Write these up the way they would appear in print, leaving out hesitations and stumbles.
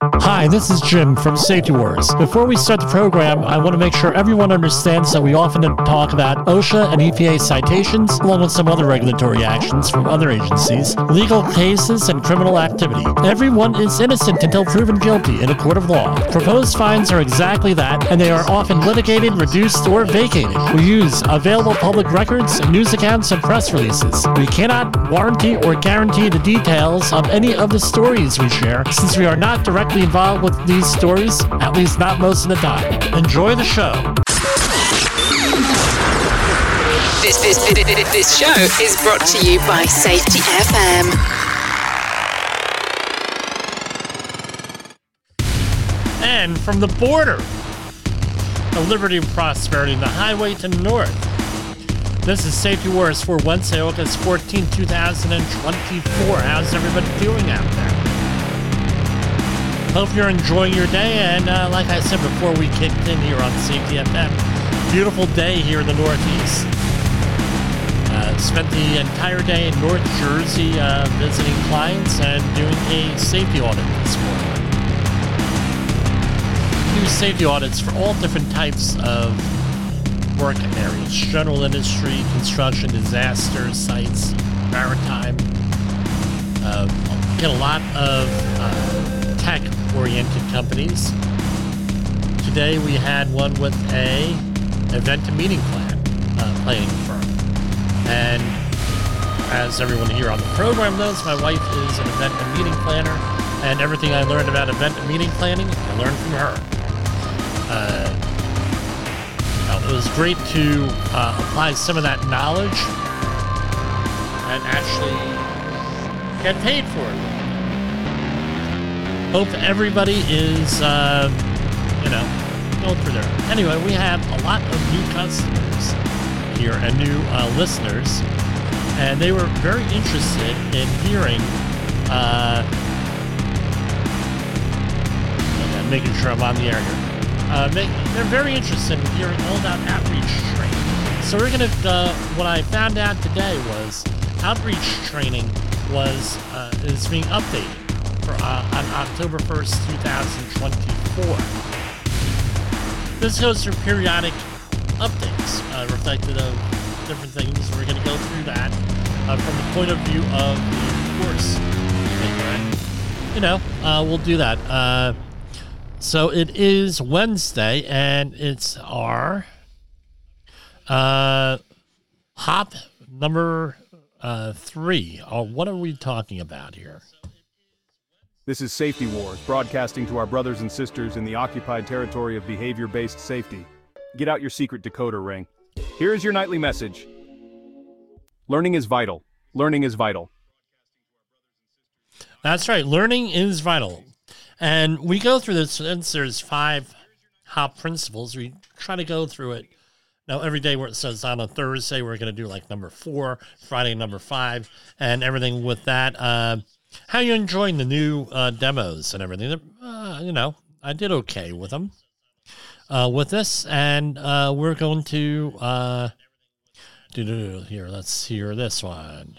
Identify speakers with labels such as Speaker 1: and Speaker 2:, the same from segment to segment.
Speaker 1: Hi, this is Jim from Safety Wars. Before we start the program, I want to make sure everyone understands that we often talk about OSHA and EPA citations, along with some other regulatory actions from other agencies, legal cases, and criminal activity. Everyone is innocent until proven guilty in a court of law. Proposed fines are exactly that, and they are often litigated, reduced, or vacated. We use available public records, news accounts, and press releases. We cannot warranty or guarantee the details of any of the stories we share, since we are not directly involved with these stories, at least not most of the time. Enjoy the show.
Speaker 2: This show is brought to you by Safety FM.
Speaker 1: And from the border of liberty and prosperity, the highway to the north, this is Safety Wars for Wednesday, August 14, 2024. How's everybody doing out there? Hope you're enjoying your day, and like I said before we kicked in here on Safety FM, beautiful day here in the Northeast. Spent the entire day in North Jersey visiting clients and doing a safety audit this morning. We do safety audits for all different types of work areas: general industry, construction, disaster sites, maritime. Get a lot of tech-oriented companies. Today we had one with a event and meeting planning firm. And as everyone here on the program knows, my wife is an event and meeting planner, and everything I learned about event and meeting planning, I learned from her. It was great to apply some of that knowledge and actually get paid for it. Hope everybody is, going through there. Anyway, we have a lot of new customers here and new listeners, and they were very interested in hearing, making sure I'm on the air here. They're very interested in hearing all about outreach training. So we're going to, what I found out today was outreach training is being updated on October 1st, 2024. This goes through periodic updates reflected of different things. We're going to go through that from the point of view of the course. We'll do that. So it is Wednesday, and it's our hop number 3. What are we talking about here?
Speaker 3: This is Safety Wars, broadcasting to our brothers and sisters in the occupied territory of behavior-based safety. Get out your secret decoder ring. Here is your nightly message. Learning is vital. Learning is vital.
Speaker 1: That's right. Learning is vital. And we go through this, since there's 5 HOP principles. We try to go through it. Now, every day where it says on a Thursday, we're going to do like number 4, Friday number 5, and everything with that. How are you enjoying the new demos and everything? I did okay with them. With this, and we're going to here. Let's hear this one.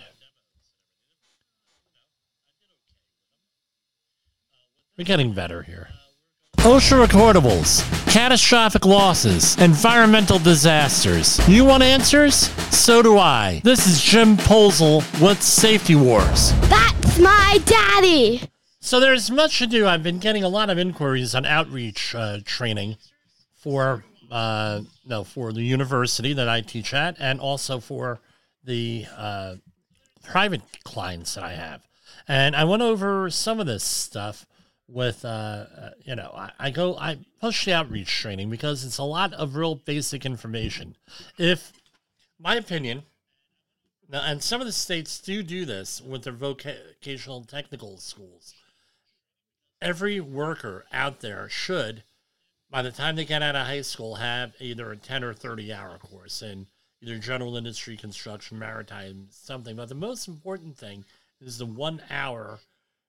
Speaker 1: We're getting better here. OSHA recordables, catastrophic losses, environmental disasters. You want answers? So do I. This is Jim Posel with Safety Wars.
Speaker 4: That's my daddy.
Speaker 1: So there's much to do. I've been getting a lot of inquiries on outreach training for the university that I teach at, and also for the private clients that I have. And I went over some of this stuff with, I push the outreach training because it's a lot of real basic information. If, my opinion, now, and some of the states do this with their vocational technical schools, every worker out there should, by the time they get out of high school, have either a 10 or 30-hour course in either general industry, construction, maritime, something. But the most important thing is the 1 hour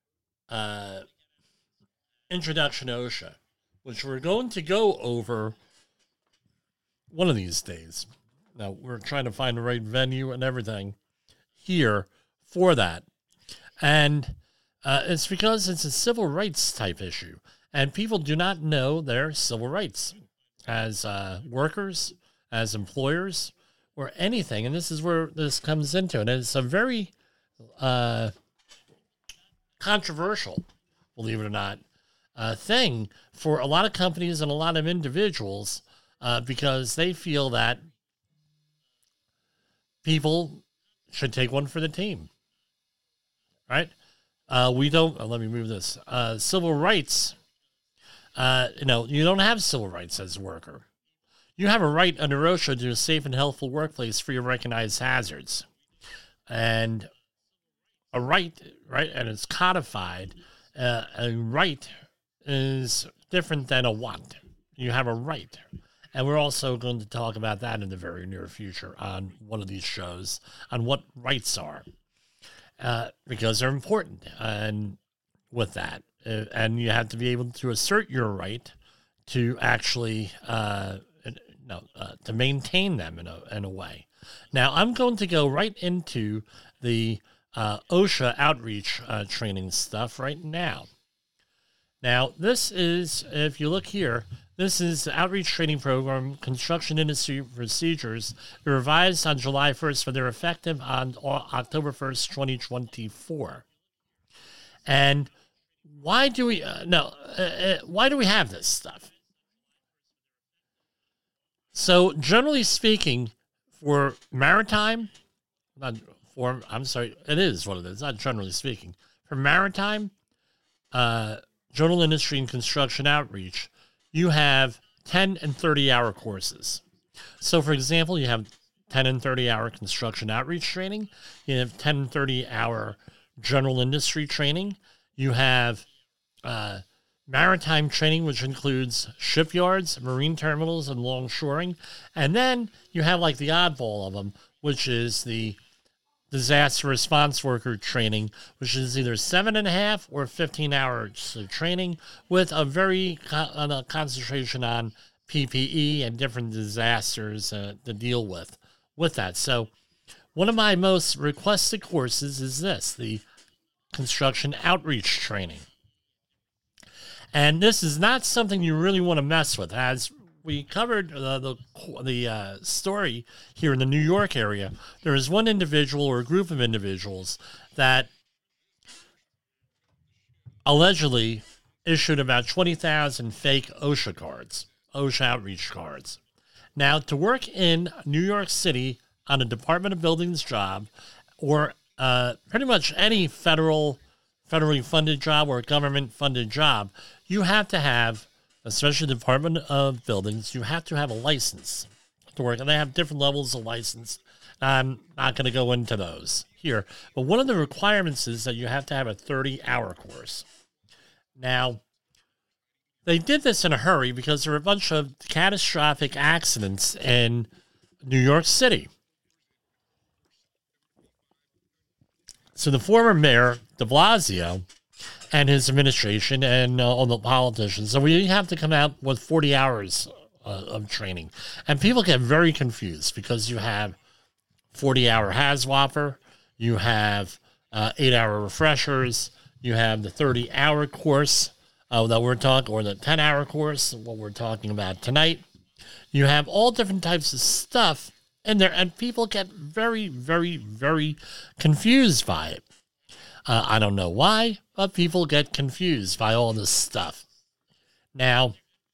Speaker 1: introduction to OSHA, which we're going to go over one of these days. Now, we're trying to find the right venue and everything here for that. And It's because it's a civil rights type issue, and people do not know their civil rights as workers, as employers, or anything. And this is where this comes into it. And it's a very controversial, believe it or not, thing for a lot of companies and a lot of individuals because they feel that people should take one for the team, right? We don't, let me move this. Civil rights, you don't have civil rights as a worker. You have a right under OSHA to a safe and healthful workplace free of recognized hazards. And a right, and it's codified. A right is different than a want. You have a right. And we're also going to talk about that in the very near future on one of these shows, on what rights are, because they're important. And with that, and you have to be able to assert your right to actually, to maintain them in a way. Now, I'm going to go right into the OSHA outreach training stuff right now. Now, this is, if you look here, this is the outreach training program, construction industry procedures, revised on July 1st, for they're effective on October 1st, 2024. And why do we, why do we have this stuff? So, generally speaking, for maritime, it is what it is, not generally speaking. For maritime, general industry and construction outreach, you have 10 and 30-hour courses. So, for example, you have 10 and 30-hour construction outreach training. You have 10 and 30-hour general industry training. You have maritime training, which includes shipyards, marine terminals, and longshoring. And then you have like the oddball of them, which is the disaster response worker training, which is either 7.5 or 15 hours of training with a very concentration on PPE and different disasters to deal with that. So one of my most requested courses is this, the construction outreach training. And this is not something you really want to mess with. As we covered the story here in the New York area, there is one individual or a group of individuals that allegedly issued about 20,000 fake OSHA cards, OSHA outreach cards. Now, to work in New York City on a Department of Buildings job, or pretty much any federally funded job or government-funded job, you have to have, especially the Department of Buildings, you have to have a license to work. And they have different levels of license. I'm not going to go into those here. But one of the requirements is that you have to have a 30-hour course. Now, they did this in a hurry because there were a bunch of catastrophic accidents in New York City. So the former mayor, de Blasio, and his administration and all the politicians, so we have to come out with 40 hours of training. And people get very confused because you have 40-hour HAZWOPER, you have 8-hour refreshers, you have the 30-hour course that we're talking, or the 10-hour course, what we're talking about tonight. You have all different types of stuff in there, and people get very, very, very confused by it. I don't know why, but people get confused by all this stuff. Now,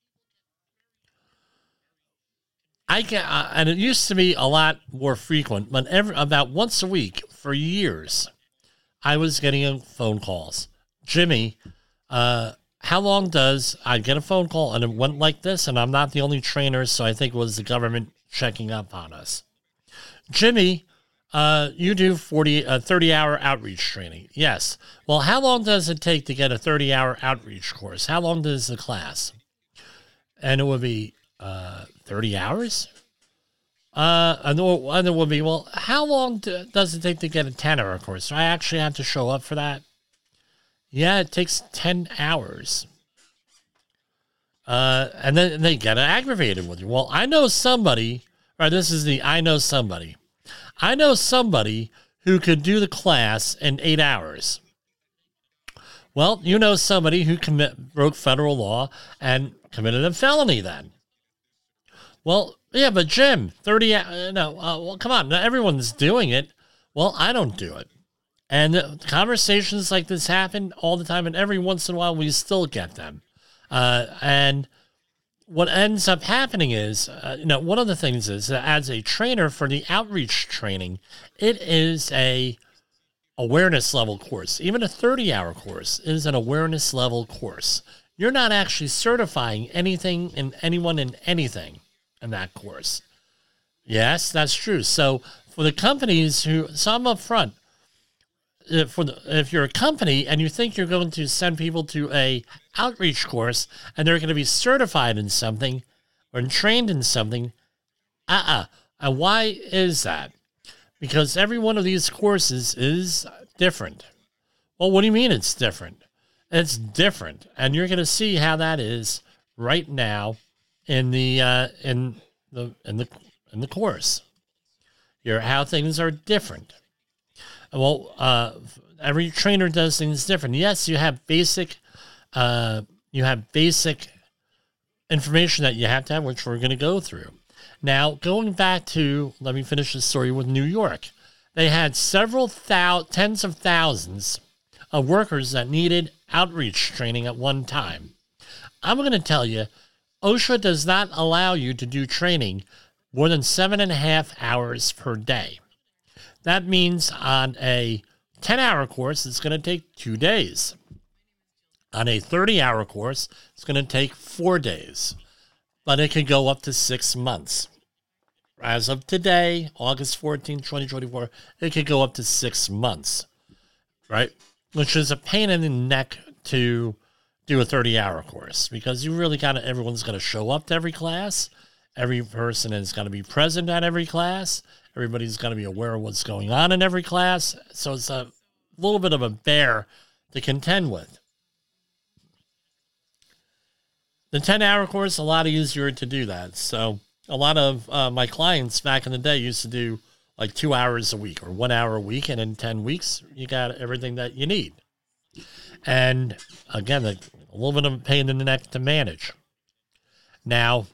Speaker 1: and it used to be a lot more frequent, but about once a week for years, I was getting phone calls. Jimmy, how long does I get a phone call? And it went like this, and I'm not the only trainer, so I think it was the government checking up on us. Jimmy, you do 30-hour outreach training. Yes. Well, how long does it take to get a 30-hour outreach course? How long does the class? And it would be 30 hours? And it would be, well, how long does it take to get a 10-hour course? Do I actually have to show up for that? Yeah, it takes 10 hours. And then they get aggravated with you. Well, I know somebody, right? This is the I know somebody. I know somebody who could do the class in 8 hours. Well, you know somebody who broke federal law and committed a felony then. Well, yeah, but Jim, 30, well, come on, not everyone's doing it. Well, I don't do it. And conversations like this happen all the time, and every once in a while we still get them. And what ends up happening is, one of the things is that as a trainer for the outreach training, it is a awareness level course. Even a 30-hour course is an awareness level course. You're not actually certifying anything in anyone in anything in that course. Yes, that's true. So for the companies so I'm up front. If you're a company and you think you're going to send people to a outreach course and they're going to be certified in something or trained in something, And why is that? Because every one of these courses is different. Well, what do you mean it's different? It's different, and you're going to see how that is right now in the course. How things are different. Well, every trainer does things different. Yes, you have basic information that you have to have, which we're going to go through. Now, going back to, let me finish the story with New York. They had several tens of thousands of workers that needed outreach training at one time. I'm going to tell you, OSHA does not allow you to do training more than 7.5 hours per day. That means on a 10-hour course, it's going to take 2 days. On a 30-hour course, it's going to take 4 days. But it could go up to 6 months. As of today, August 14, 2024, it could go up to 6 months, right? Which is a pain in the neck to do a 30-hour course because you really everyone's got to show up to every class. Every person is going to be present at every class. Everybody's got to be aware of what's going on in every class. So it's a little bit of a bear to contend with. The 10-hour course, a lot easier to do that. So a lot of my clients back in the day used to do like 2 hours a week or 1 hour a week. And in 10 weeks, you got everything that you need. And again, a little bit of a pain in the neck to manage. Now,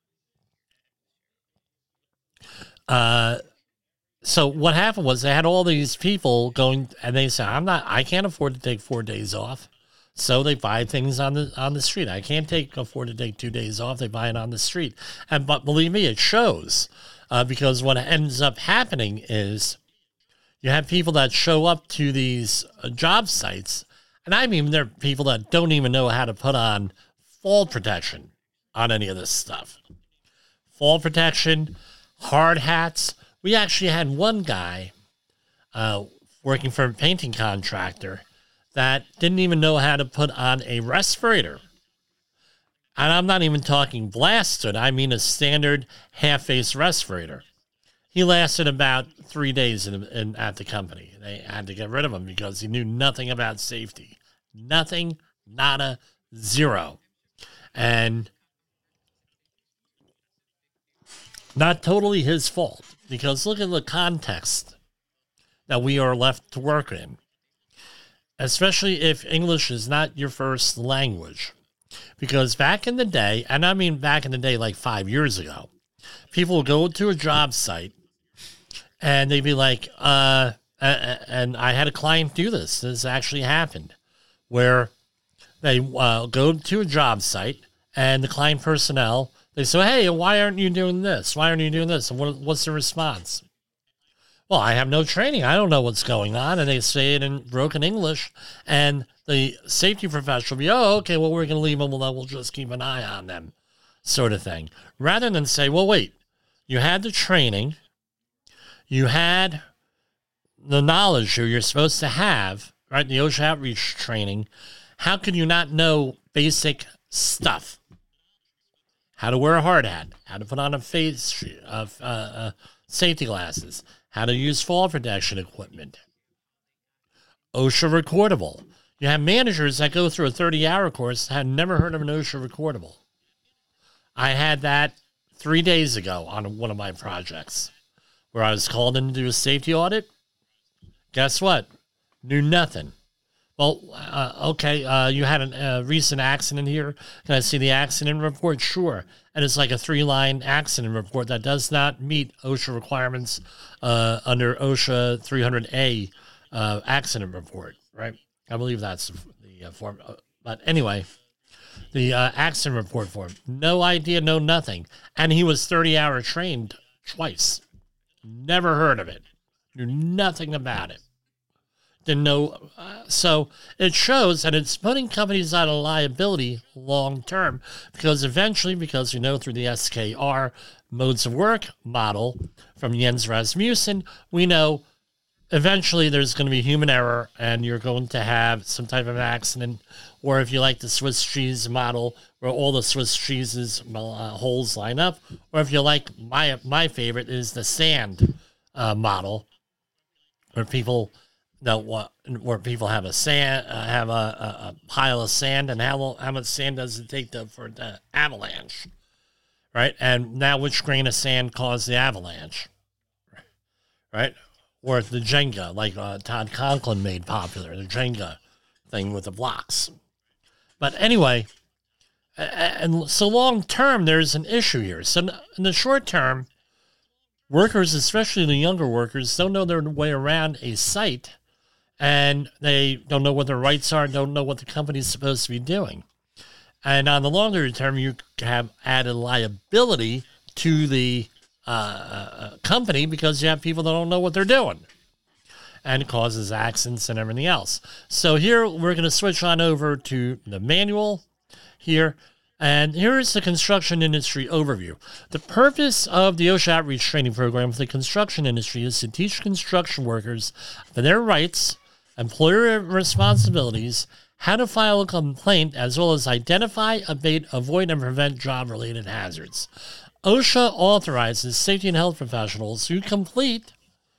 Speaker 1: so what happened was they had all these people going, and they said, I can't afford to take 4 days off. So they buy things on the street. I can't afford to take 2 days off. They buy it on the street. But believe me, it shows, because what ends up happening is you have people that show up to these job sites, and I mean, there are people that don't even know how to put on fall protection on any of this stuff. Fall protection, hard hats. We actually had one guy working for a painting contractor that didn't even know how to put on a respirator. And I'm not even talking blasted. I mean a standard half-face respirator. He lasted about 3 days at the company. They had to get rid of him because he knew nothing about safety. Nothing, nada, zero. And not totally his fault, because look at the context that we are left to work in, especially if English is not your first language. Because back in the day, and I mean back in the day like 5 years ago, people would go to a job site and they'd be like, and I had a client do this. This actually happened, where they go to a job site and the client personnel, they say, hey, why aren't you doing this? Why aren't you doing this? And what's the response? Well, I have no training. I don't know what's going on. And they say it in broken English. And the safety professional will be, oh, okay, well, we're going to leave them alone. We'll just keep an eye on them, sort of thing. Rather than say, well, wait, you had the training. You had the knowledge you're supposed to have, right? The OSHA outreach training. How could you not know basic stuff? How to wear a hard hat, how to put on a face safety glasses, how to use fall protection equipment. OSHA recordable. You have managers that go through a 30-hour course had never heard of an OSHA recordable. I had that 3 days ago on one of my projects where I was called in to do a safety audit. Guess what? Knew nothing. Well, okay, you had a recent accident here. Can I see the accident report? Sure. And it's like a 3-line accident report that does not meet OSHA requirements under OSHA 300A accident report, right? I believe that's the form. But anyway, the accident report form. No idea, no nothing. And he was 30-hour trained twice. Never heard of it. Knew nothing about it. Didn't know. So it shows that it's putting companies out of liability long term because eventually, because you know through the SKR modes of work model from Jens Rasmussen, we know eventually there's going to be human error and you're going to have some type of accident. Or if you like the Swiss cheese model where all the Swiss cheeses holes line up, or if you like my favorite is the sand model where people where people have a pile of sand, and how much sand does it take for the avalanche, right? And now which grain of sand caused the avalanche, right? Or the Jenga, like Todd Conklin made popular, the Jenga thing with the blocks. But anyway, and so long term, there's an issue here. So in the short term, workers, especially the younger workers, don't know their way around a site, and they don't know what their rights are, don't know what the company is supposed to be doing. And on the longer term, you have added liability to the company because you have people that don't know what they're doing. And it causes accidents and everything else. So here we're going to switch on over to the manual here. And here's the construction industry overview. The purpose of the OSHA outreach training program for the construction industry is to teach construction workers for their rights, employer responsibilities, how to file a complaint, as well as identify, abate, avoid, and prevent job-related hazards. OSHA authorizes safety and health professionals who complete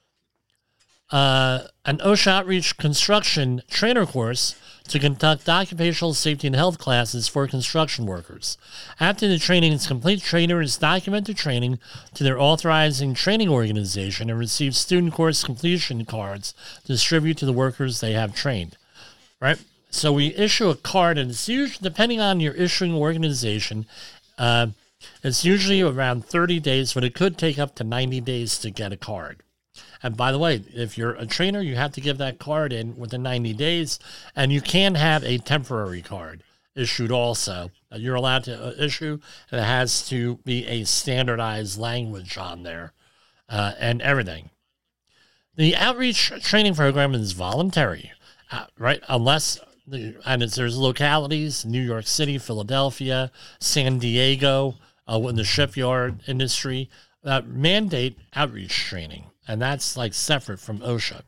Speaker 1: an OSHA outreach construction trainer course to conduct occupational safety and health classes for construction workers. After the training is complete, trainers document the training to their authorizing training organization and receive student course completion cards to distribute to the workers they have trained. Right? So we issue a card, and it's usually, depending on your issuing organization, it's usually around 30 days, but it could take up to 90 days to get a card. And by the way, if you're a trainer, you have to give that card in within 90 days, and you can have a temporary card issued also. You're allowed to issue, and it has to be a standardized language on there and everything. The outreach training program is voluntary, right? Unless, there's localities, New York City, Philadelphia, San Diego, in the shipyard industry, mandate outreach training. And that's like separate from OSHA.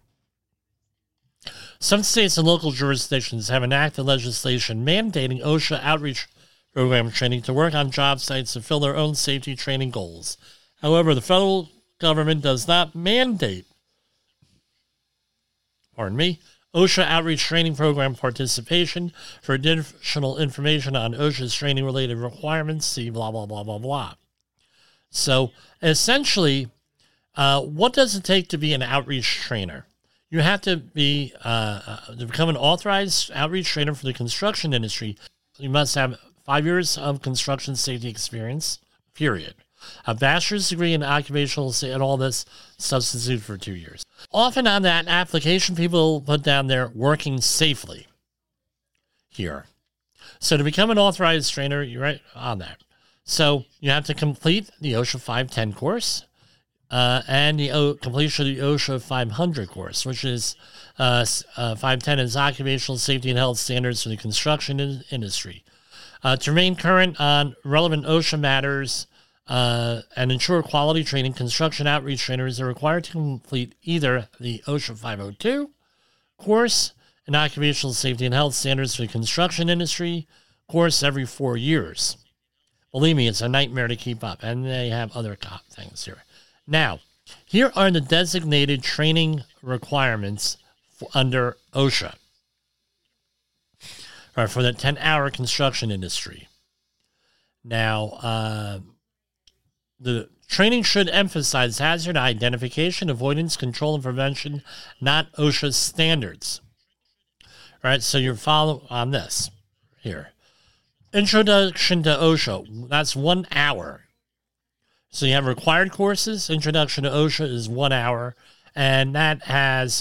Speaker 1: Some states and local jurisdictions have enacted legislation mandating OSHA outreach program training to work on job sites to fill their own safety training goals. However, the federal government does not mandate, OSHA outreach training program participation. For additional information on OSHA's training-related requirements, see blah, blah, blah, blah, blah. So essentially, what does it take to be an outreach trainer? You have to be to become an authorized outreach trainer for the construction industry. You must have 5 years of construction safety experience, period. A bachelor's degree in occupational safety, and all this substitute for 2 years. Often on that application, people put down there working safely here. So to become an authorized trainer, you're right on that. So you have to complete the OSHA 510 course. And the completion of the OSHA 500 course, which is 510 is occupational safety and health standards for the construction industry. To remain current on relevant OSHA matters and ensure quality training, construction outreach trainers are required to complete either the OSHA 502 course, an occupational safety and health standards for the construction industry course every 4 years. Believe me, it's a nightmare to keep up, and they have other things here. Now, here are the designated training requirements under OSHA for the 10-hour construction industry. Now, the training should emphasize hazard identification, avoidance, control, and prevention, not OSHA standards. right? So you follow on this here. Introduction to OSHA, that's 1 hour. So you have required courses. Introduction to OSHA is 1 hour, and that has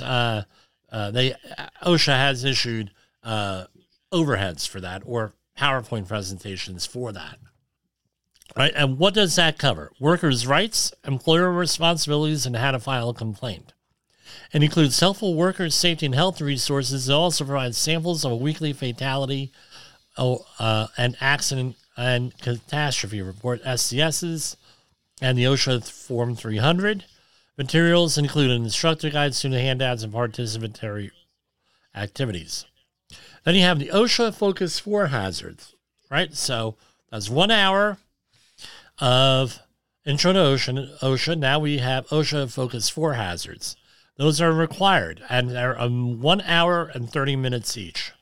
Speaker 1: OSHA has issued overheads for that, or PowerPoint presentations for that. Right? And what does that cover? Workers' rights, employer responsibilities, and how to file a complaint. It includes helpful workers' safety and health resources. It also provides samples of a weekly fatality and accident and catastrophe report, SCSs, and the OSHA Form 300. Materials include an instructor guide, student handouts, and participatory activities. Then you have the OSHA Focus 4 hazards, right? So that's 1 hour of Intro to OSHA. Now we have OSHA Focus 4 hazards. Those are required, and they're 1 hour and 30 minutes each.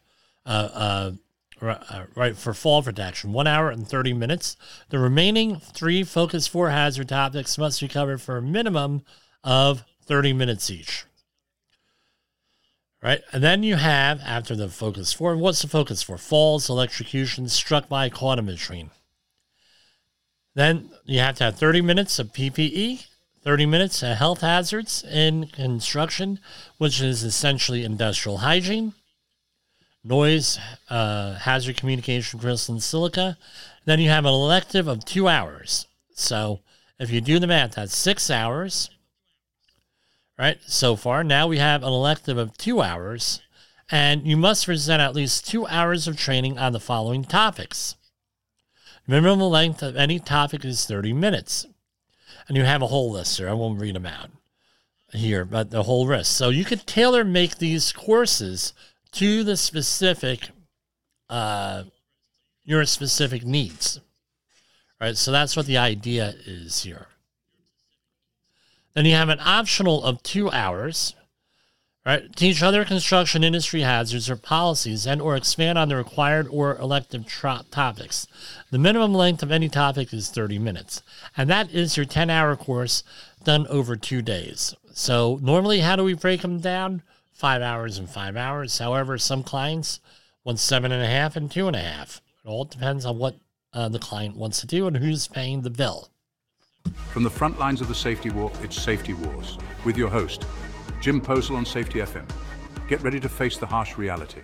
Speaker 1: Right, for fall protection, 1 hour and 30 minutes. The remaining 3 Focus 4 hazard topics must be covered for a minimum of 30 minutes each. Right, and then you have, after the Focus 4, what's the Focus 4? Falls, electrocution, struck by, caught in between. Then you have to have 30 minutes of PPE, 30 minutes of health hazards in construction, which is essentially industrial hygiene, noise, hazard communication, crystalline silica. Then you have an elective of 2 hours. So if you do the math, that's 6 hours, right? So far, now we have an elective of 2 hours, and you must present at least 2 hours of training on the following topics. Minimum length of any topic is 30 minutes. And you have a whole list here. I won't read them out here, but the whole list. So you could tailor make these courses to the specific, your specific needs. Right? So that's what the idea is here. Then you have an optional of 2 hours. Right? Teach other construction industry hazards or policies and or expand on the required or elective topics. The minimum length of any topic is 30 minutes. And that is your 10-hour course done over 2 days. So normally, how do we break them down? 5 hours and 5 hours. However, some clients want 7.5 and 2.5. It all depends on what the client wants to do and who's paying the bill.
Speaker 5: From the front lines of the safety war, it's Safety Wars with your host, Jim Posel on Safety FM. Get ready to face the harsh reality.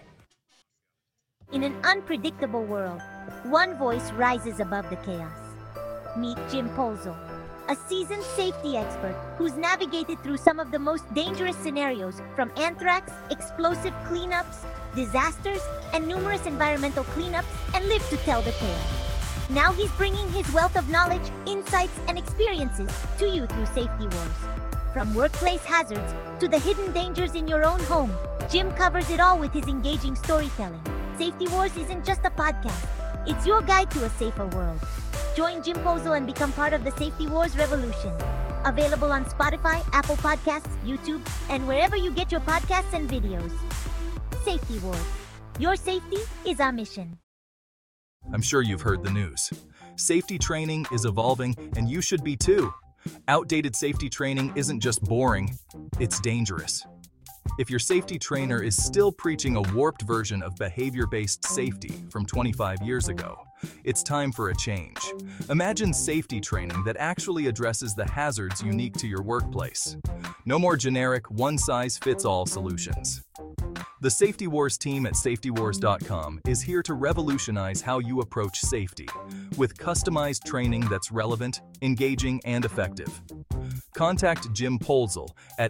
Speaker 6: In an unpredictable world, one voice rises above the chaos. Meet Jim Posel, a seasoned safety expert who's navigated through some of the most dangerous scenarios, from anthrax, explosive cleanups, disasters, and numerous environmental cleanups, and lived to tell the tale. Now he's bringing his wealth of knowledge, insights, and experiences to you through Safety Wars. From workplace hazards to the hidden dangers in your own home, Jim covers it all with his engaging storytelling. Safety Wars isn't just a podcast, it's your guide to a safer world. Join Jim Posel and become part of the Safety Wars revolution. Available on Spotify, Apple Podcasts, YouTube, and wherever you get your podcasts and videos. Safety Wars. Your safety is our mission.
Speaker 7: I'm sure you've heard the news. Safety training is evolving, and you should be too. Outdated safety training isn't just boring, it's dangerous. If your safety trainer is still preaching a warped version of behavior-based safety from 25 years ago, it's time for a change. Imagine safety training that actually addresses the hazards unique to your workplace. No more generic, one-size-fits-all solutions. The Safety Wars team at safetywars.com is here to revolutionize how you approach safety, with customized training that's relevant, engaging, and effective. Contact Jim Posel at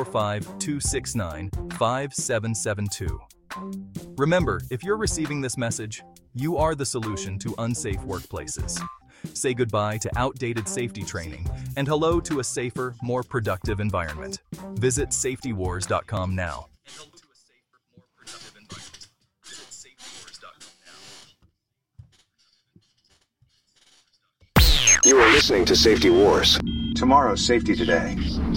Speaker 7: 845-269-5772. Remember, if you're receiving this message, you are the solution to unsafe workplaces. Say goodbye to outdated safety training and hello to a safer, more productive environment. Visit safetywars.com now.
Speaker 8: You are listening to Safety Wars. Tomorrow's Safety Today.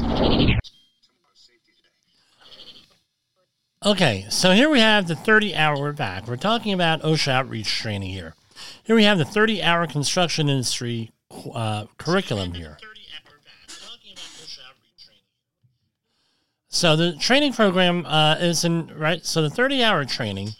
Speaker 1: Okay, so here we have the 30-hour, we're back. We're talking about OSHA outreach training here. Here we have the 30-hour construction industry curriculum here. So the training program is right. So the 30-hour training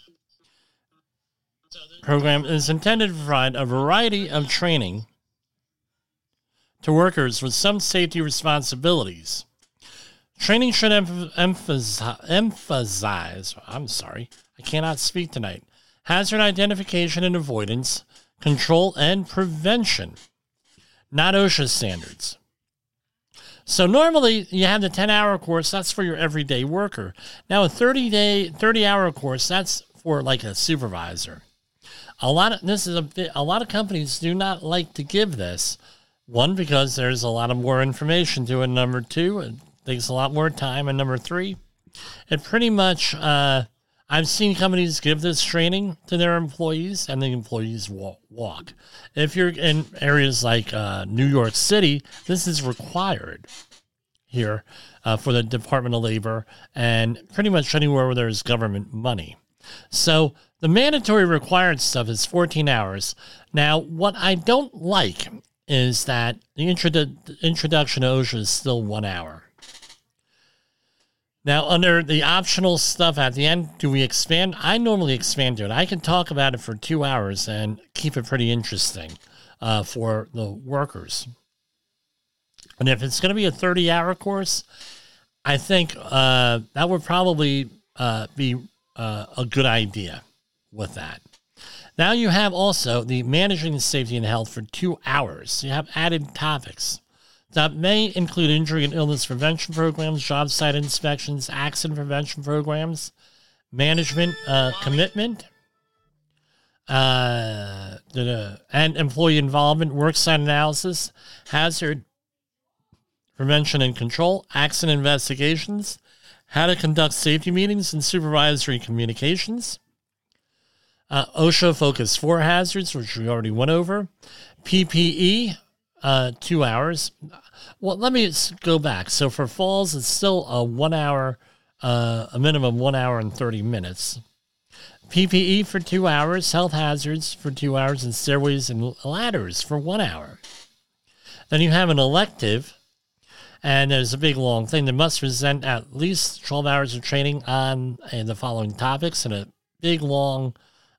Speaker 1: program is intended to provide a variety of training to workers with some safety responsibilities. Training should emphasize, I'm sorry, I cannot speak tonight, hazard identification and avoidance, control and prevention, not OSHA standards. So normally you have the 10-hour course, that's for your everyday worker. Now a 30-hour course, that's for like a supervisor. A lot of companies do not like to give this. One, because there's a lot of more information to it. Number two, it takes a lot more time. And number three, it pretty much, I've seen companies give this training to their employees and the employees walk. If you're in areas like New York City, this is required here for the Department of Labor and pretty much anywhere where there's government money. So the mandatory required stuff is 14 hours. Now, what I don't like is that the introduction to OSHA is still 1 hour. Now, under the optional stuff at the end, do we expand? I normally expand to it. I can talk about it for 2 hours and keep it pretty interesting for the workers. And if it's going to be a 30-hour course, I think that would probably be a good idea with that. Now you have also the managing safety and health for 2 hours. You have added topics that may include injury and illness prevention programs, job site inspections, accident prevention programs, management commitment, and employee involvement, worksite analysis, hazard prevention and control, accident investigations, how to conduct safety meetings and supervisory communications, OSHA Focus 4 hazards, which we already went over, PPE, 2 hours. Well, let me go back. So for falls, it's still a 1 hour, a minimum 1 hour and 30 minutes. PPE for 2 hours, health hazards for 2 hours, and stairways and ladders for 1 hour. Then you have an elective, and there's a big long thing that must present at least 12 hours of training on the following topics, and a big long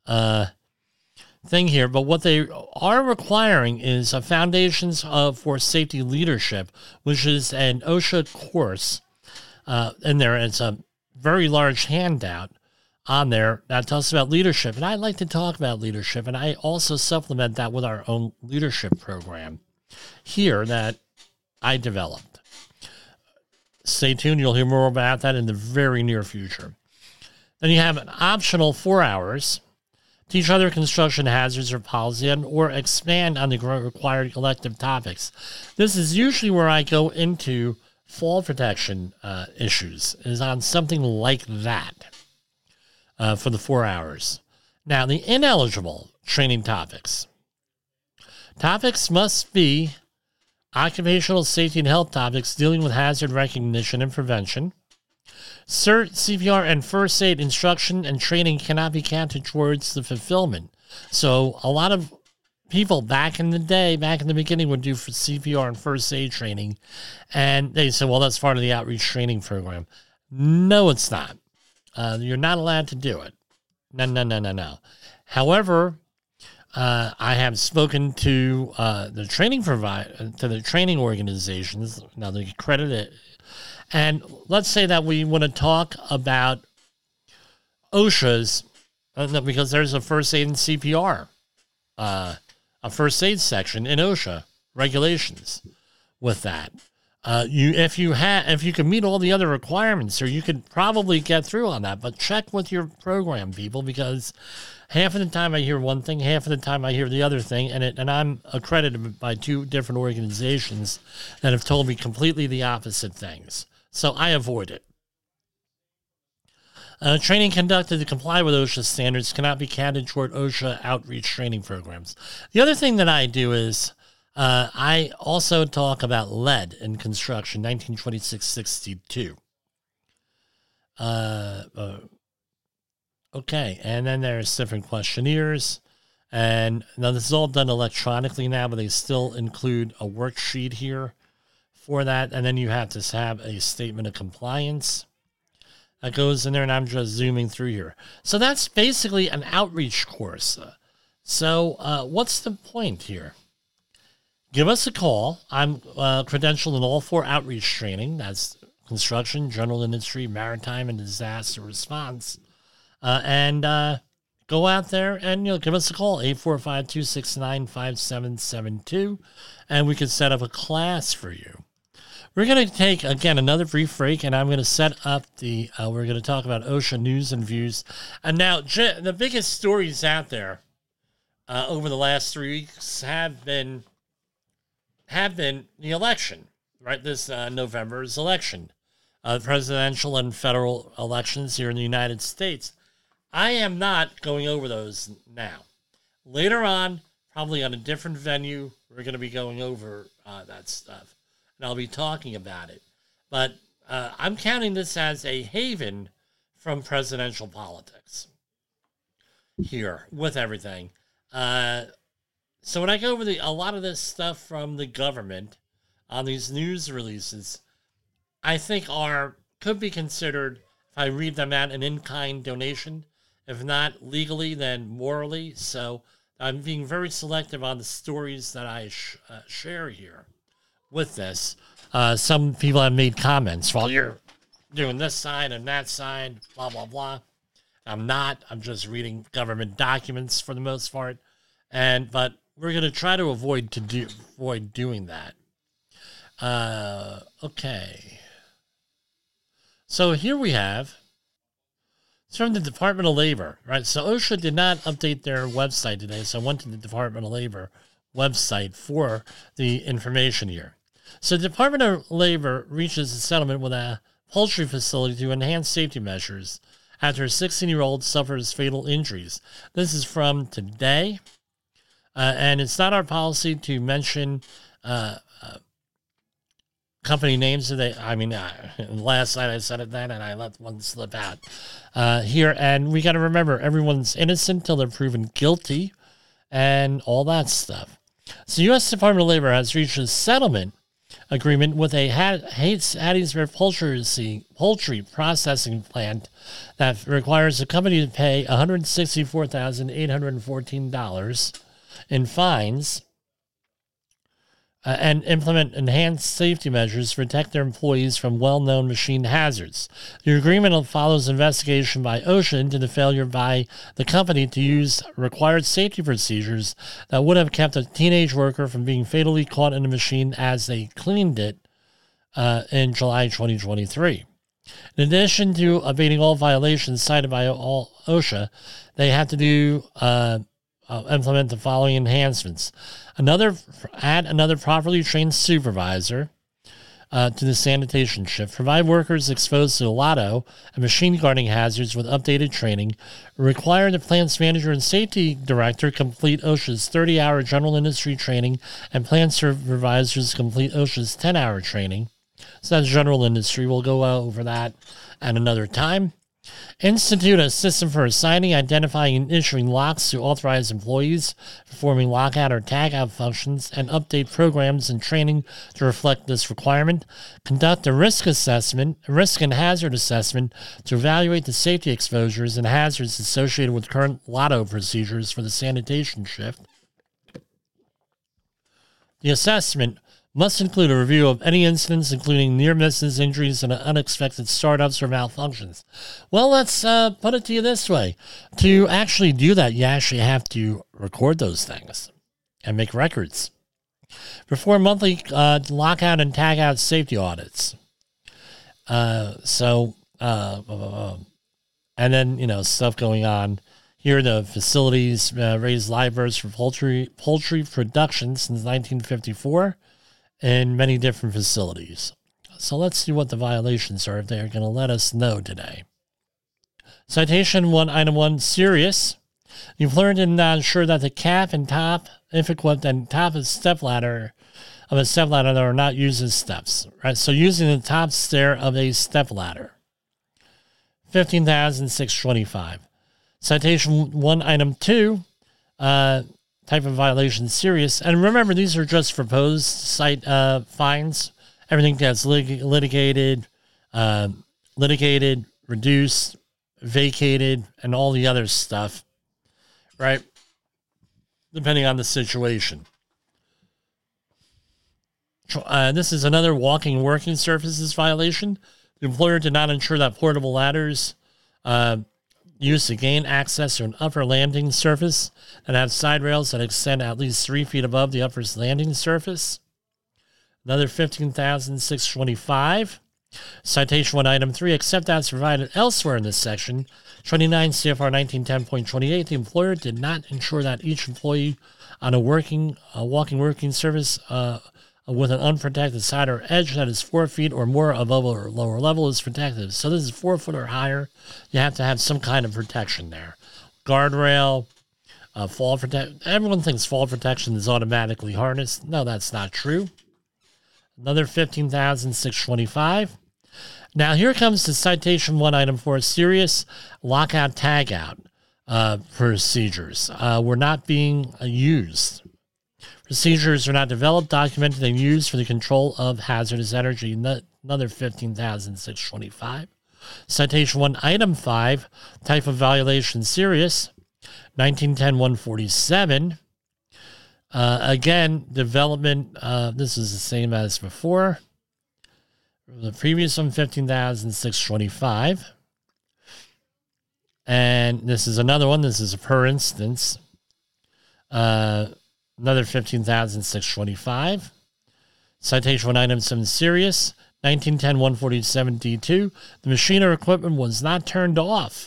Speaker 1: thing here. But what they are requiring is a Foundations for Safety Leadership, which is an OSHA course in there. It's a very large handout on there that talks about leadership. And I like to talk about leadership, and I also supplement that with our own leadership program here that I developed. Stay tuned. You'll hear more about that in the very near future. Then you have an optional 4 hours. Teach other construction hazards or policy or expand on the required elective topics. This is usually where I go into fall protection issues, is on something like that for the 4 hours. Now, the ineligible training topics. Topics must be occupational safety and health topics dealing with hazard recognition and prevention. CERT, CPR, and first aid instruction and training cannot be counted towards the fulfillment. So a lot of people back in the day, back in the beginning, would do for CPR and first aid training. And they said, well, that's part of the outreach training program. No, it's not. You're not allowed to do it. No. However, I have spoken to the training to the training organizations. Now they credit it. And let's say that we want to talk about OSHA's, because there's a first aid and CPR, a first aid section in OSHA regulations with that. If you can meet all the other requirements, or you could probably get through on that, but check with your program people, because half of the time I hear one thing, half of the time I hear the other thing, and I'm accredited by 2 different organizations that have told me completely the opposite things. So I avoid it. Training conducted to comply with OSHA standards cannot be counted toward OSHA outreach training programs. The other thing that I do is I also talk about lead in construction, 1926-62. Okay, and then there's different questionnaires. And now this is all done electronically now, but they still include a worksheet here for that. And then you have to have a statement of compliance that goes in there, and I'm just zooming through here. So that's basically an outreach course. So what's the point here? Give us a call. I'm credentialed in all 4 outreach training. That's construction, general industry, maritime, and disaster response. And go out there and give us a call, 845-269-5772, and we can set up a class for you. We're going to take, again, another brief break, and I'm going to set up we're going to talk about OSHA news and views. And now, the biggest stories out there over the last 3 weeks have been the election, right? This November's election, presidential and federal elections here in the United States. I am not going over those now. Later on, probably on a different venue, we're going to be going over that stuff, and I'll be talking about it. But I'm counting this as a haven from presidential politics here with everything. So when I go over a lot of this stuff from the government on these news releases, I think could be considered, if I read them out, an in-kind donation. If not legally, then morally. So I'm being very selective on the stories that I share here with this. Some people have made comments, well, you're doing this side and that side, blah, blah, blah. I'm not. I'm just reading government documents for the most part. But we're going to try to avoid doing that. Okay. So here we have, it's from the Department of Labor, right? So OSHA did not update their website today, so I went to the Department of Labor website for the information here. So the Department of Labor reaches a settlement with a poultry facility to enhance safety measures after a 16-year-old suffers fatal injuries. This is from today. And it's not our policy to mention company names today. Last night I said it then, and I let one slip out here. And we got to remember, everyone's innocent till they're proven guilty and all that stuff. So U.S. Department of Labor has reached a settlement agreement with a Hattiesburg poultry processing plant that requires the company to pay $164,814 in fines and implement enhanced safety measures to protect their employees from well-known machine hazards. The agreement follows investigation by OSHA into the failure by the company to use required safety procedures that would have kept a teenage worker from being fatally caught in the machine as they cleaned it in July 2023. In addition to abating all violations cited by OSHA, they had to implement the following enhancements. Add another properly trained supervisor to the sanitation shift. Provide workers exposed to lotto and machine guarding hazards with updated training. Require the plant's manager and safety director complete OSHA's 30-hour general industry training, and plant supervisors complete OSHA's 10-hour training. So that's general industry. We'll go over that at another time. Institute a system for assigning, identifying, and issuing locks to authorized employees, performing lockout or tagout functions, and update programs and training to reflect this requirement. Conduct a risk and hazard assessment to evaluate the safety exposures and hazards associated with current lotto procedures for the sanitation shift. The assessment must include a review of any incidents, including near misses, injuries, and unexpected startups or malfunctions. Well, let's put it to you this way. To actually do that, you actually have to record those things and make records. Perform monthly lockout and tagout safety audits. And then, stuff going on. Here, the facilities raised live births for poultry production since 1954. In many different facilities. So let's see what the violations are if they are going to let us know today. Citation 1, Item 1, serious. The employer did not ensure that the cap and top, if equipped, and top of a step ladder that are not used as steps. Right? So using the top stair of a step ladder. 15,625. Citation 1, Item 2, type of violation serious. And remember, these are just proposed cite fines everything gets litigated, reduced, vacated, and all the other stuff, right? Depending on the situation. This is another walking and working surfaces violation. The employer did not ensure that portable ladders used to gain access to an upper landing surface and have side rails that extend at least 3 feet above the upper landing surface. Another $15,625. Citation 1, Item 3, except as provided elsewhere in this section, 29 CFR 1910.28, the employer did not ensure that each employee on a walking working surface with an unprotected side or edge that is 4 feet or more above or lower level is protected. So this is 4 foot or higher. You have to have some kind of protection there. Guardrail, fall protection. Everyone thinks fall protection is automatically harnessed. No, that's not true. Another $15,625. Now here comes the citation 1, Item 4, serious lockout tagout procedures were not being used. Procedures are not developed, documented, and used for the control of hazardous energy. Another $15,625. Citation 1, Item 5, type of violation serious, 1910-147. Again, development, this is the same as before. The previous one, $15,625. And this is another one. This is per instance. Another $15,625. Citation 1, Item 7, serious, 1910-147 D2. The machine or equipment was not turned off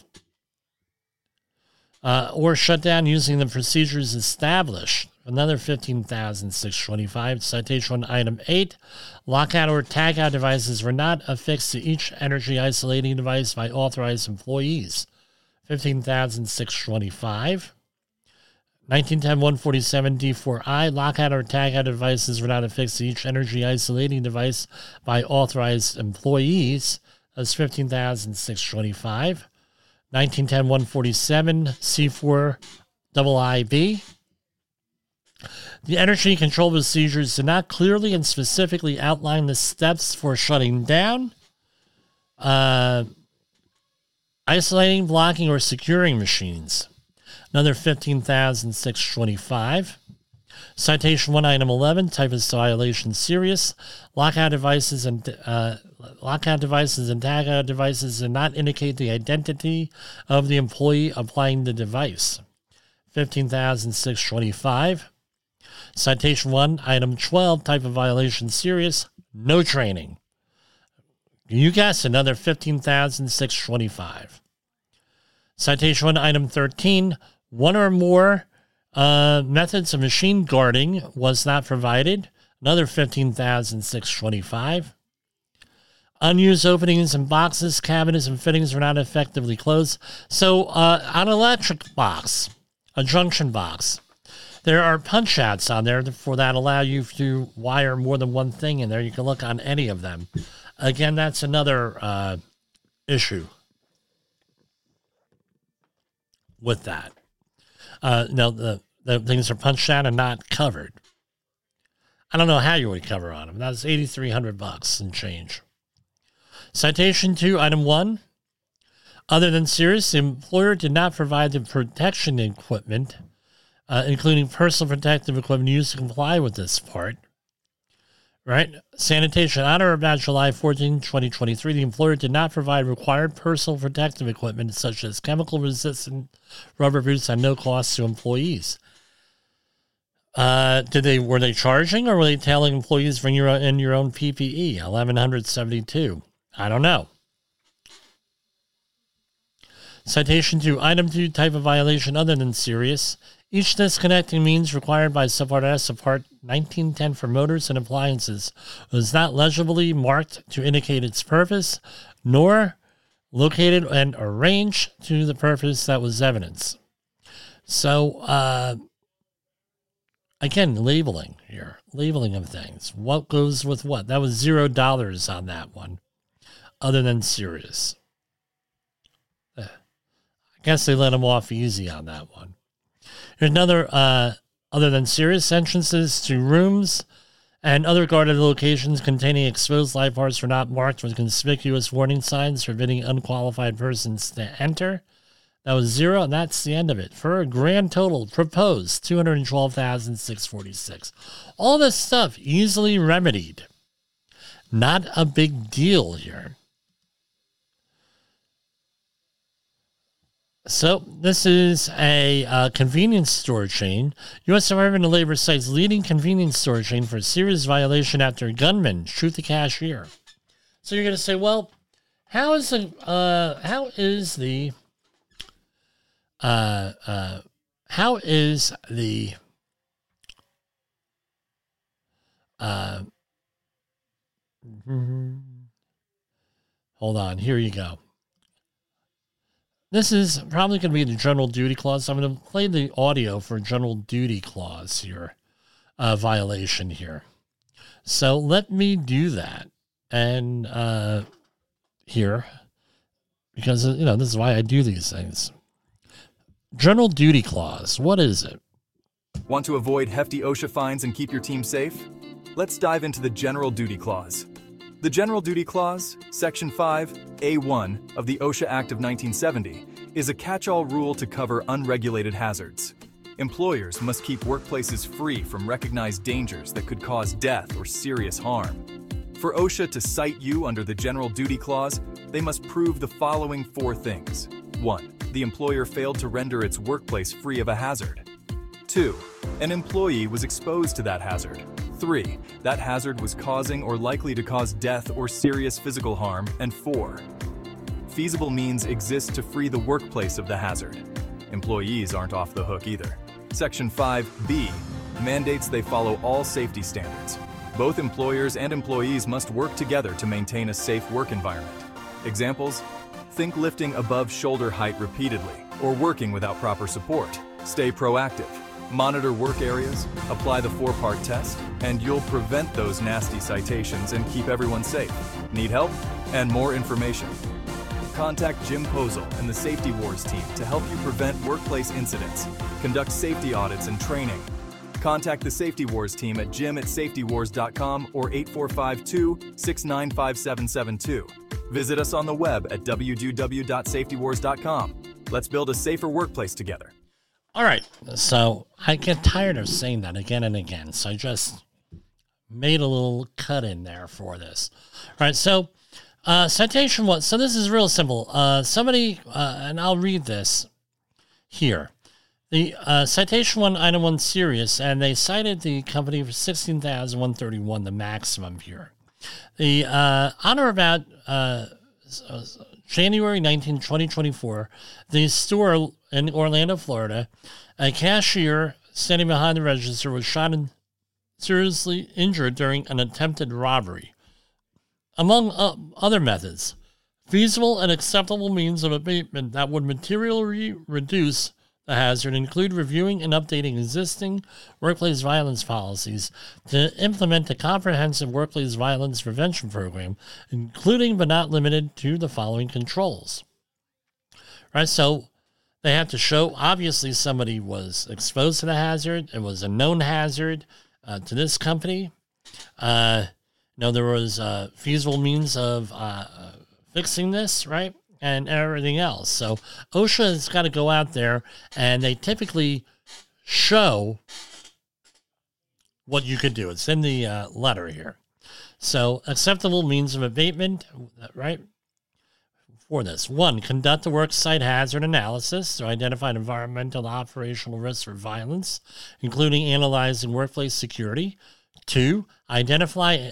Speaker 1: or shut down using the procedures established. Another $15,625. Citation 1, Item 8. Lockout or tagout devices were not affixed to each energy isolating device by authorized employees. $15,625. 1910-147 D4I. Lockout or tagout devices were not affixed to each energy isolating device by authorized employees. That's $15,625. 1910-147 C4 IIB. The energy control procedures do not clearly and specifically outline the steps for shutting down, isolating, blocking, or securing machines. Another $15,625. Citation 1, Item 11, type of violation serious. Lockout devices and tagout devices do not indicate the identity of the employee applying the device. $15,625. Citation 1, Item 12, type of violation serious, no training. You guess, another $15,625. Citation 1, Item 13, one or more methods of machine guarding was not provided. Another $15,625. Unused openings in boxes, cabinets, and fittings were not effectively closed. So an electric box, a junction box, there are punch outs on there for that allow you to wire more than one thing in there. You can look on any of them. Again, that's another issue with that. No, the things are punched out and not covered. I don't know how you would cover on them. That's $8,300 and change. Citation 2, Item 1. Other than serious, the employer did not provide the protection equipment, including personal protective equipment used to comply with this part. Right? Sanitation. On or about July 14, 2023, the employer did not provide required personal protective equipment such as chemical-resistant rubber boots at no cost to employees. Were they charging, or were they telling employees bring your own PPE? 1172. I don't know. Citation 2, Item 2, type of violation other than serious. Each disconnecting means required by Subpart S of Part 1910 for motors and appliances was not legibly marked to indicate its purpose, nor located and arranged to the purpose that was evidence. So, again, labeling here. Labeling of things. What goes with what? That was $0 on that one, other than serious. I guess they let them off easy on that one. Here's another, other than serious, entrances to rooms and other guarded locations containing exposed live parts were not marked with conspicuous warning signs forbidding unqualified persons to enter. That was 0, and that's the end of it. For a grand total proposed $212,646. All this stuff easily remedied. Not a big deal here. So this is a convenience store chain. U.S. Department of Labor cites leading convenience store chain for a serious violation after a gunman shoot the cashier. So you're going to say, well, how is the hold on, here you go. This is probably going to be the general duty clause. I'm going to play the audio for general duty clause here, violation here. So let me do that. And here, because, this is why I do these things. General duty clause, what is it?
Speaker 7: Want to avoid hefty OSHA fines and keep your team safe? Let's dive into the General Duty Clause. The General Duty Clause, Section 5(a)(1) of the OSHA Act of 1970, is a catch-all rule to cover unregulated hazards. Employers must keep workplaces free from recognized dangers that could cause death or serious harm. For OSHA to cite you under the General Duty Clause, they must prove the following 4 things. 1. The employer failed to render its workplace free of a hazard. 2. An employee was exposed to that hazard. 3. That hazard was causing or likely to cause death or serious physical harm. And 4. Feasible means exist to free the workplace of the hazard. Employees aren't off the hook either. Section 5(b) mandates they follow all safety standards. Both employers and employees must work together to maintain a safe work environment. Examples: think lifting above shoulder height repeatedly, or working without proper support. Stay proactive. Monitor work areas, apply the 4-part test, and you'll prevent those nasty citations and keep everyone safe. Need help? And more information? Contact Jim Posel and the Safety Wars team to help you prevent workplace incidents, conduct safety audits and training. Contact the Safety Wars team at jim@safetywars.com or 845-2695772. Visit us on the web at www.safetywars.com. Let's build a safer workplace together.
Speaker 1: All right, so I get tired of saying that again and again, so I just made a little cut in there for this. All right, so citation 1. So this is real simple. Somebody, and I'll read this here. The citation 1, item 1, serious, and they cited the company for $16,131, the maximum here. The on or about January 19, 2024, the store in Orlando, Florida, a cashier standing behind the register was shot and seriously injured during an attempted robbery. Among other methods, feasible and acceptable means of abatement that would materially reduce the hazard include reviewing and updating existing workplace violence policies to implement a comprehensive workplace violence prevention program, including but not limited to the following controls. Right, so they have to show, obviously, somebody was exposed to the hazard. It was a known hazard to this company. There was feasible means of fixing this, right? And everything else. So OSHA has got to go out there, and they typically show what you could do. It's in the letter here. So acceptable means of abatement, right? For this. 1, conduct a worksite hazard analysis to identify environmental and operational risks for violence, including analyzing workplace security. 2, identify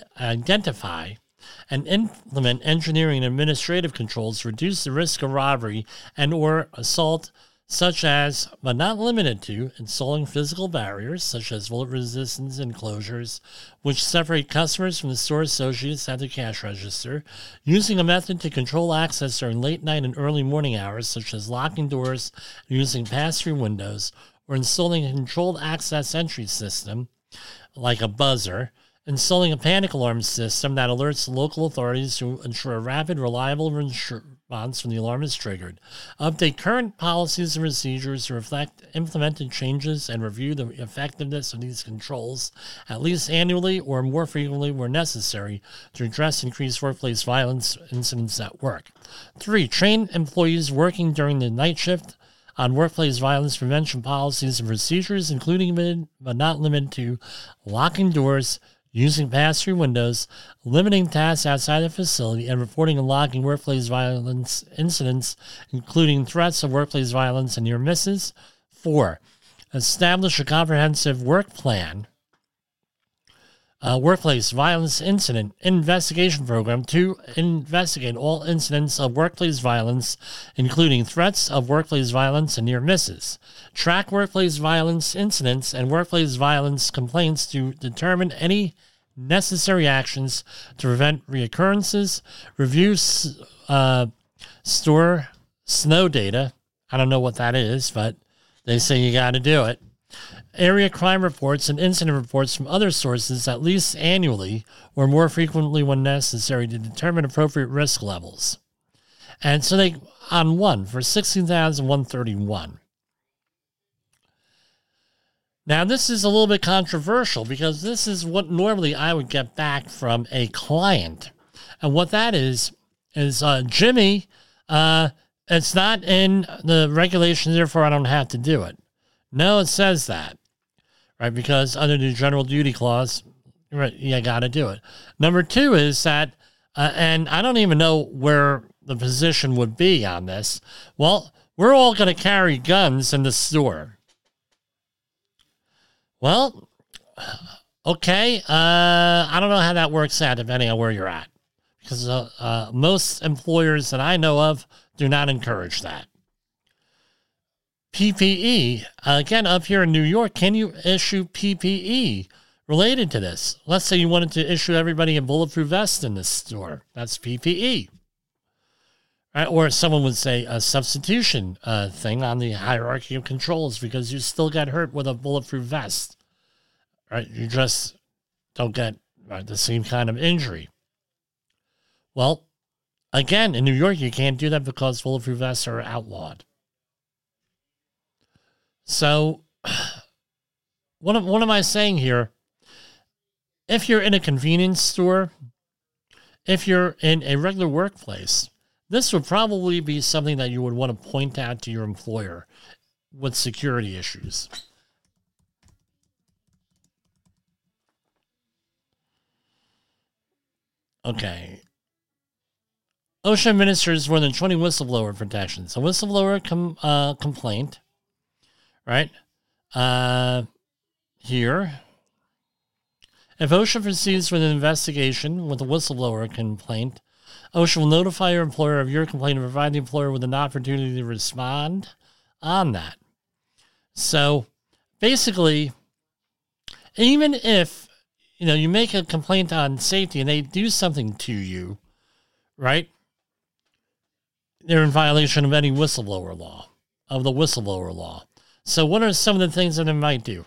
Speaker 1: and implement engineering and administrative controls to reduce the risk of robbery and or assault, such as, but not limited to, installing physical barriers, such as bullet resistance enclosures, which separate customers from the store associates at the cash register, using a method to control access during late night and early morning hours, such as locking doors and using pass-through windows, or installing a controlled access entry system, like a buzzer, installing a panic alarm system that alerts local authorities to ensure a rapid, reliable response when the alarm is triggered. Update current policies and procedures to reflect implemented changes and review the effectiveness of these controls at least annually or more frequently where necessary to address increased workplace violence incidents at work. 3. Train employees working during the night shift on workplace violence prevention policies and procedures, including but not limited to locking doors, using pass-through windows, limiting tasks outside the facility, and reporting and logging workplace violence incidents, including threats of workplace violence and near misses. 4. Establish a comprehensive work plan, workplace violence incident investigation program to investigate all incidents of workplace violence, including threats of workplace violence and near misses. Track workplace violence incidents and workplace violence complaints to determine any necessary actions to prevent reoccurrences. Review store snow data. I don't know what that is, but they say you got to do it. Area crime reports and incident reports from other sources at least annually or more frequently when necessary to determine appropriate risk levels. And so they, on one, for $16,131. Now, this is a little bit controversial because this is what normally I would get back from a client. And what that is Jimmy, it's not in the regulations, therefore I don't have to do it. No, it says that, right? Because under the general duty clause, right, you got to do it. Number 2 is that, and I don't even know where the position would be on this. Well, we're all going to carry guns in the store. Well, okay. I don't know how that works out depending on where you're at, because most employers that I know of do not encourage that. PPE, again, up here in New York, can you issue PPE related to this? Let's say you wanted to issue everybody a bulletproof vest in this store. That's PPE. Right? Or someone would say a substitution thing on the hierarchy of controls because you still get hurt with a bulletproof vest. Right? You just don't get the same kind of injury. Well, again, in New York, you can't do that because bulletproof vests are outlawed. So, what am I saying here? If you're in a convenience store, if you're in a regular workplace, this would probably be something that you would want to point out to your employer with security issues. Okay. OSHA administers more than 20 whistleblower protections. A whistleblower complaint, right? Here. If OSHA proceeds with an investigation with a whistleblower complaint, OSHA will notify your employer of your complaint and provide the employer with an opportunity to respond on that. So basically, even if you make a complaint on safety and they do something to you, right? They're in violation of any whistleblower law, of the whistleblower law. So what are some of the things that they might do?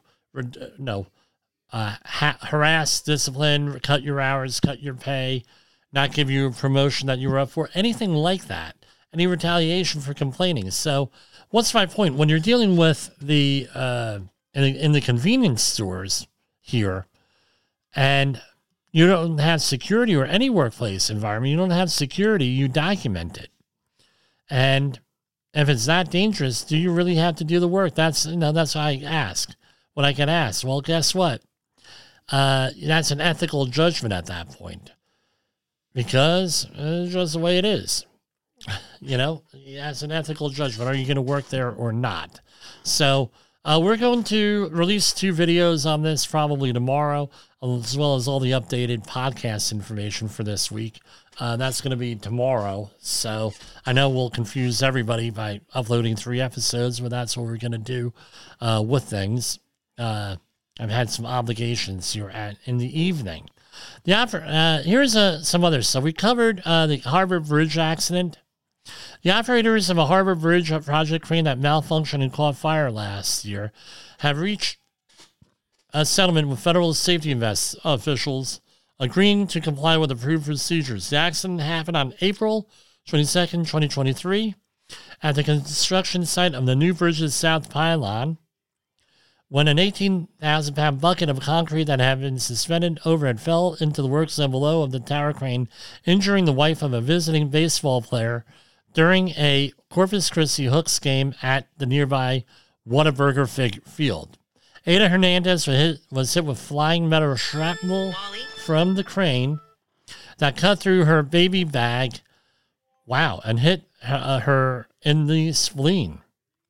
Speaker 1: Harass, discipline, cut your hours, cut your pay, not give you a promotion that you were up for, anything like that, any retaliation for complaining. So what's my point? When you're dealing with the in the convenience stores here, and you don't have security or any workplace environment, you don't have security, you document it. And if it's that dangerous, do you really have to do the work? That's what I ask. What I can ask. Well, guess what? That's an ethical judgment at that point. Because it's just the way it is. That's an ethical judgment. Are you going to work there or not? So we're going to release 2 videos on this probably tomorrow, as well as all the updated podcast information for this week. That's going to be tomorrow. So I know we'll confuse everybody by uploading 3 episodes, but that's what we're going to do with things. I've had some obligations here in the evening. Here's some others. So we covered the Harbor Bridge accident. The operators of a Harbor Bridge project crane that malfunctioned and caught fire last year have reached a settlement with federal safety officials agreeing to comply with approved procedures. The accident happened on April 22nd, 2023, at the construction site of the New Bridges South Pylon, when an 18,000-pound bucket of concrete that had been suspended overhead fell into the work zone below of the tower crane, injuring the wife of a visiting baseball player during a Corpus Christi Hooks game at the nearby Whataburger Field. Ada Hernandez was hit with flying metal shrapnel from the crane that cut through her baby bag, and hit her in the spleen.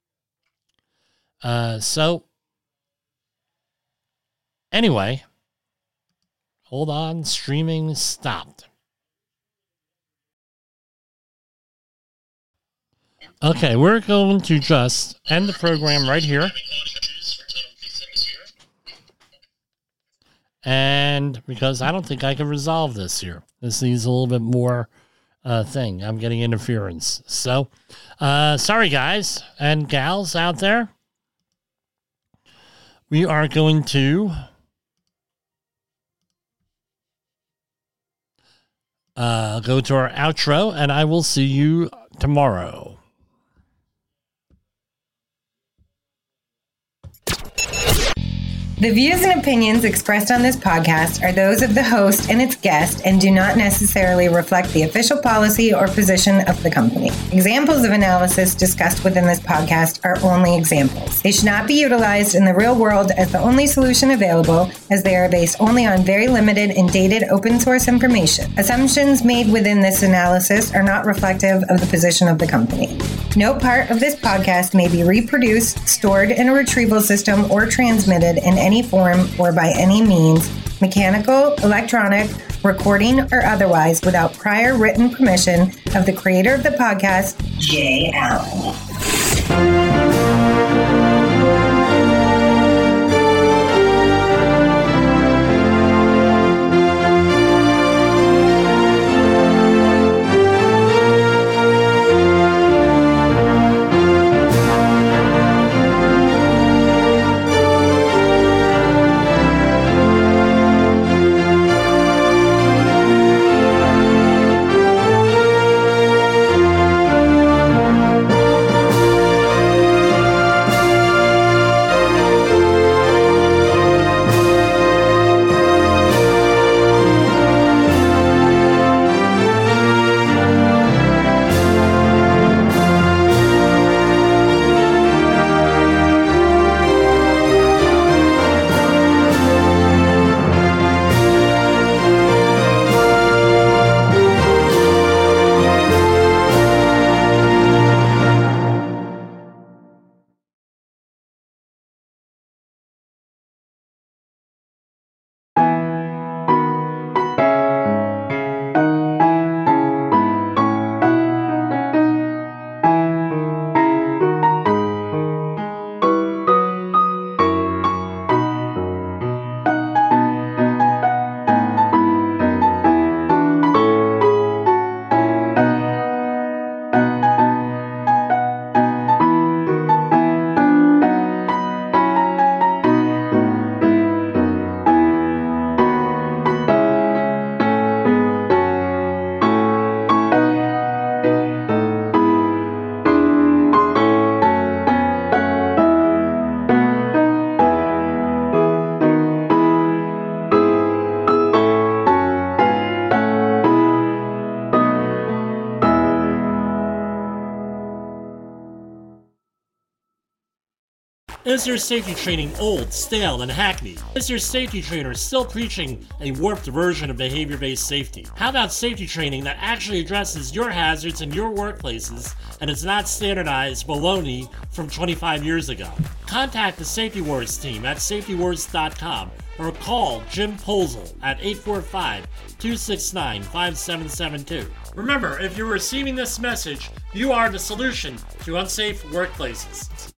Speaker 1: Anyway, hold on, streaming stopped. Okay, we're going to just end the program right here. And because I don't think I can resolve this here. This needs a little bit more thing. I'm getting interference. So, sorry guys and gals out there. We are going to go to our outro, and I will see you tomorrow.
Speaker 9: The views and opinions expressed on this podcast are those of the host and its guest and do not necessarily reflect the official policy or position of the company. Examples of analysis discussed within this podcast are only examples. They should not be utilized in the real world as the only solution available, as they are based only on very limited and dated open source information. Assumptions made within this analysis are not reflective of the position of the company. No part of this podcast may be reproduced, stored in a retrieval system, or transmitted in any form or by any means, mechanical, electronic, recording, or otherwise, without prior written permission of the creator of the podcast, Jay Allen.
Speaker 1: Is your safety training old, stale, and hackneyed? Is your safety trainer still preaching a warped version of behavior-based safety? How about safety training that actually addresses your hazards in your workplaces and is not standardized baloney from 25 years ago? Contact the Safety Wars team at safetywars.com or call Jim Posel at 845-269-5772. Remember, if you're receiving this message, you are the solution to unsafe workplaces.